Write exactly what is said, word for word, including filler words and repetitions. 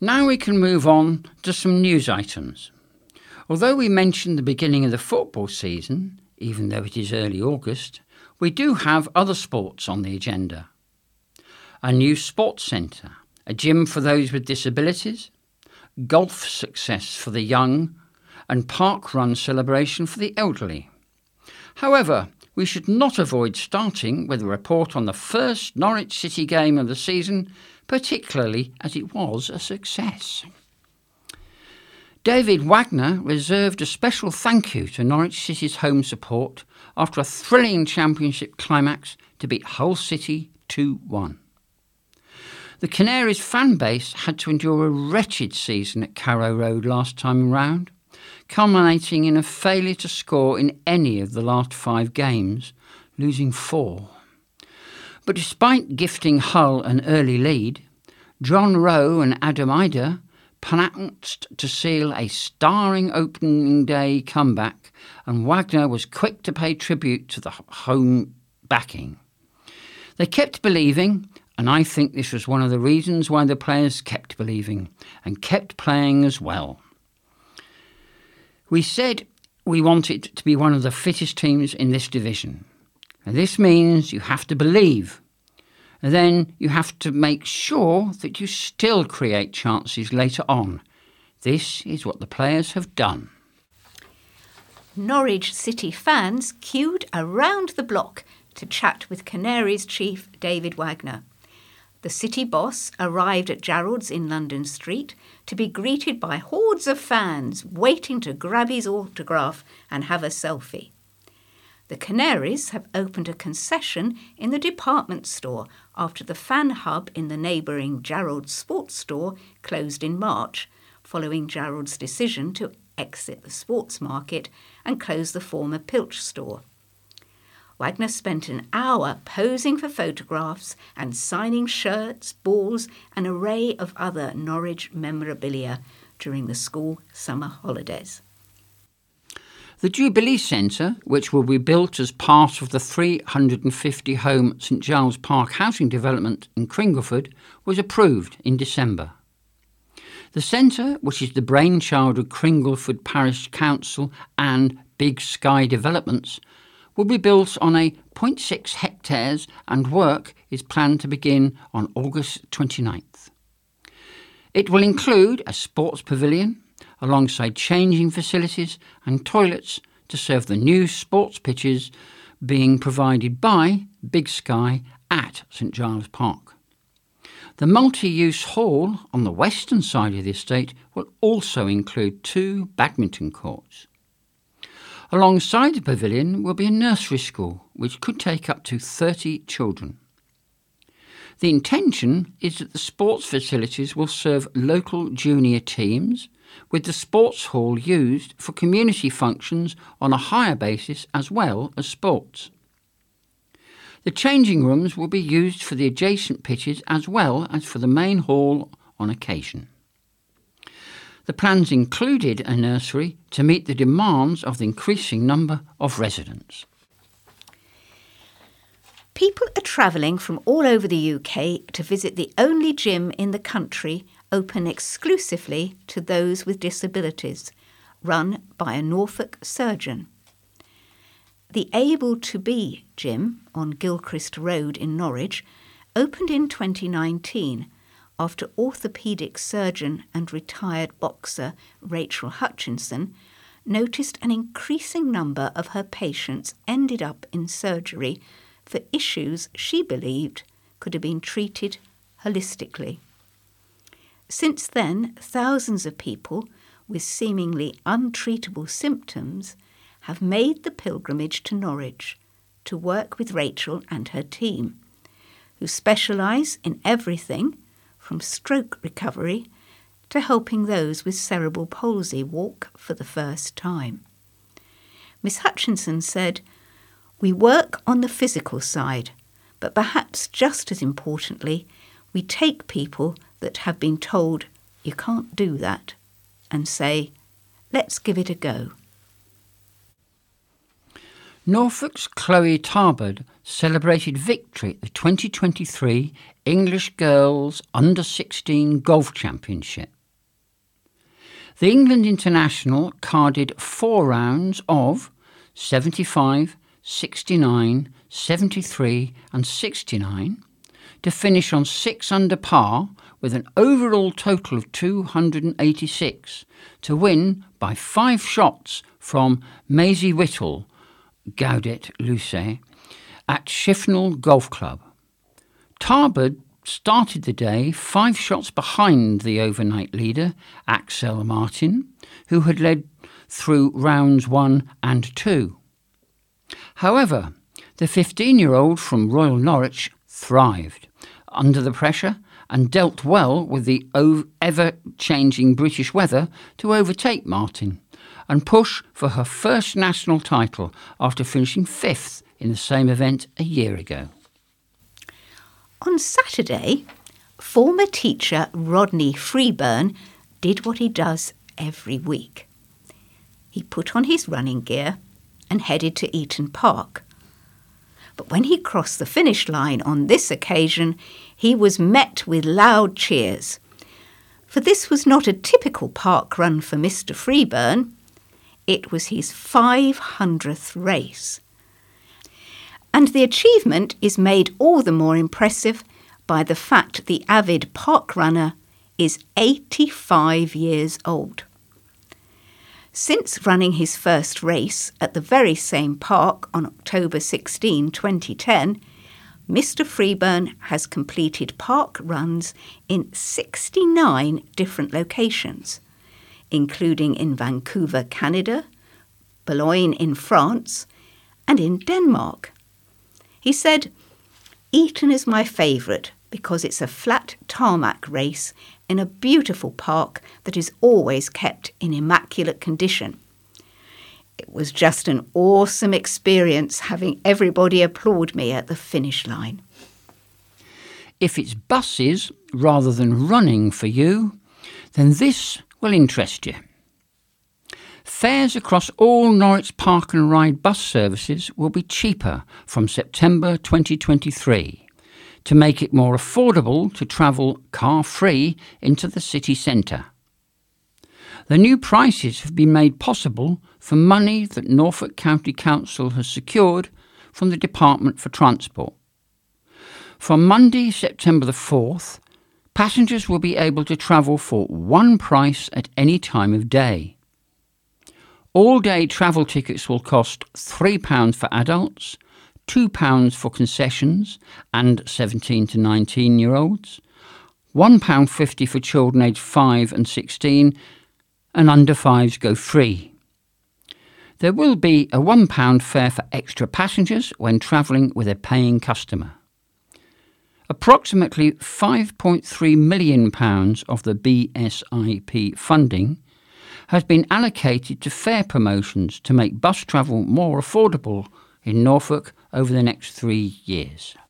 Now we can move on to some news items. Although we mentioned the beginning of the football season, even though it is early August, we do have other sports on the agenda. A new sports centre, a gym for those with disabilities, golf success for the young, and park run celebration for the elderly. However, we should not avoid starting with a report on the first Norwich City game of the season, particularly as it was a success. David Wagner reserved a special thank you to Norwich City's home support after a thrilling championship climax to beat Hull City two one. The Canaries fan base had to endure a wretched season at Carrow Road last time round, culminating in a failure to score in any of the last five games, losing four. But despite gifting Hull an early lead, John Rowe and Adam Ida pronounced to seal a starring opening day comeback, and Wagner was quick to pay tribute to the home backing. They kept believing, and I think this was one of the reasons why the players kept believing and kept playing as well. We said we wanted to be one of the fittest teams in this division. And this means you have to believe. And then you have to make sure that you still create chances later on. This is what the players have done. Norwich City fans queued around the block to chat with Canaries chief David Wagner. The city boss arrived at Jarrold's in London Street to be greeted by hordes of fans waiting to grab his autograph and have a selfie. The Canaries have opened a concession in the department store after the fan hub in the neighbouring Jarrold Sports Store closed in March, following Jarrold's decision to exit the sports market and close the former Pilch store. Wagner spent an hour posing for photographs and signing shirts, balls, and an array of other Norwich memorabilia during the school summer holidays. The Jubilee Centre, which will be built as part of the three hundred fifty home St Giles Park housing development in Cringleford, was approved in December. The centre, which is the brainchild of Cringleford Parish Council and Big Sky Developments, will be built on a zero point six hectares and work is planned to begin on August twenty-ninth. It will include a sports pavilion, alongside changing facilities and toilets to serve the new sports pitches being provided by Big Sky at St Giles Park. The multi-use hall on the western side of the estate will also include two badminton courts. Alongside the pavilion will be a nursery school which could take up to thirty children. The intention is that the sports facilities will serve local junior teams, with the sports hall used for community functions on a hire basis as well as sports. The changing rooms will be used for the adjacent pitches as well as for the main hall on occasion. The plans included a nursery to meet the demands of the increasing number of residents. People are travelling from all over the U K to visit the only gym in the country open exclusively to those with disabilities, run by a Norfolk surgeon. The Able to Be gym on Gilchrist Road in Norwich opened in twenty nineteen after orthopaedic surgeon and retired boxer Rachel Hutchinson noticed an increasing number of her patients ended up in surgery for issues she believed could have been treated holistically. Since then, thousands of people with seemingly untreatable symptoms have made the pilgrimage to Norwich to work with Rachel and her team, who specialise in everything from stroke recovery to helping those with cerebral palsy walk for the first time. Miss Hutchinson said, "We work on the physical side, but perhaps just as importantly, we take people that have been told you can't do that and say, let's give it a go." Norfolk's Chloe Tarbard celebrated victory at the twenty twenty-three English Girls Under sixteen Golf Championship. The England International carded four rounds of seventy-five, sixty-nine, seventy-three and sixty-nine to finish on six under par with an overall total of two hundred eighty-six to win by five shots from Maisie Whittle, Gaudet Lucet, at Shifnal Golf Club. Tarbard started the day five shots behind the overnight leader, Axel Martin, who had led through rounds one and two. However, the fifteen-year-old from Royal Norwich thrived under the pressure and dealt well with the ever-changing British weather to overtake Martin and push for her first national title after finishing fifth in the same event a year ago. On Saturday, former teacher Rodney Freeburn did what he does every week. He put on his running gear and headed to Eaton Park. But when he crossed the finish line on this occasion, he was met with loud cheers. For this was not a typical park run for Mister Freeburn. It was his five hundredth race. And the achievement is made all the more impressive by the fact the avid park runner is eighty-five years old. Since running his first race at the very same park on October sixteenth, twenty ten, Mister Freeburn has completed park runs in sixty-nine different locations, including in Vancouver, Canada, Boulogne in France, and in Denmark. He said, "Eaton is my favourite because it's a flat tarmac race in a beautiful park that is always kept in immaculate condition. It was just an awesome experience having everybody applaud me at the finish line." If it's buses rather than running for you, then this will interest you. Fares across all Norwich Park and Ride bus services will be cheaper from September twenty twenty-three to make it more affordable to travel car-free into the city centre. The new prices have been made possible from money that Norfolk County Council has secured from the Department for Transport. From Monday, September the fourth, passengers will be able to travel for one price at any time of day. All-day travel tickets will cost three pounds for adults, two pounds for concessions and seventeen to nineteen-year-olds, one pound fifty for children aged five and sixteen, and under fives go free. There will be a one pound fare for extra passengers when travelling with a paying customer. Approximately five point three million pounds of the B S I P funding has been allocated to fare promotions to make bus travel more affordable in Norfolk over the next three years.